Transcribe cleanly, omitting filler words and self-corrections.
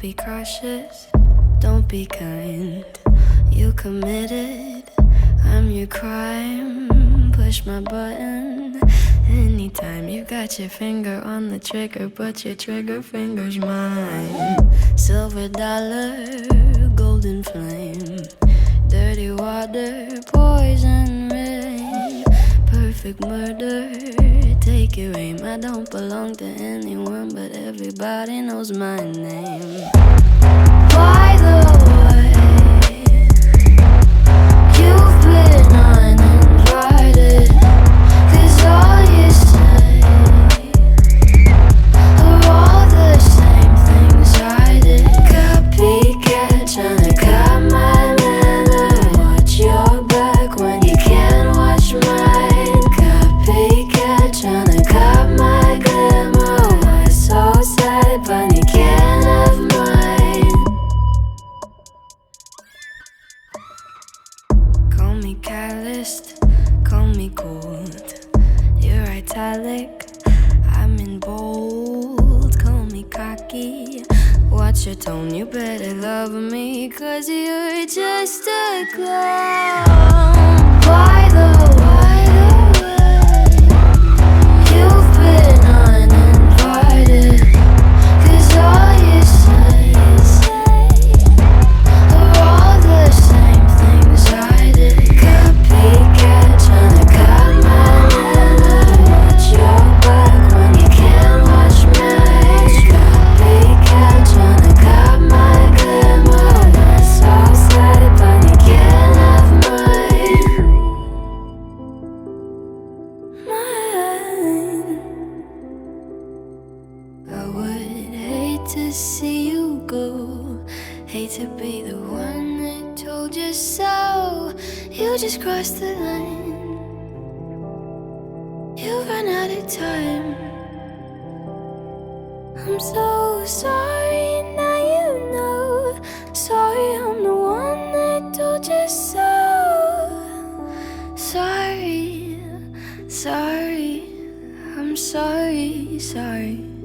be cautious, don't be kind. You committed, I'm your crime. Push my button anytime. You got your finger on the trigger, but your trigger finger's mine. Silver dollar, golden flame, dirty water, poison rain, perfect murder, take your aim. I don't belong to anyone, but everybody knows my name. By the way, you've been uninvited, 'cause all you say are all the same things I did. Copycat, tryna cut my manner. Watch your back when you can't watch mine. Copycat, tryna cut my glamour. Why so sad, but you can't have mine. Call me calloused, call me cold. You're italic, I'm in bold. Call me cocky, watch your tone. You better love me, 'cause you're just a clown. By the way, you've been uninvited, 'cause all you say are all the same things I did. Copycat, tryna cut my manner. Watch your back when you can't watch mine. Copycat, tryna cut my glamour. That's so sad, but you can't have mine. Mine. I would hate to see you go, hate to be the one that told you so. You just crossed the line, you ran out of time. I'm so sorry, now you know. Sorry, I'm the one that told you so. Sorry, sorry, I'm sorry, sorry.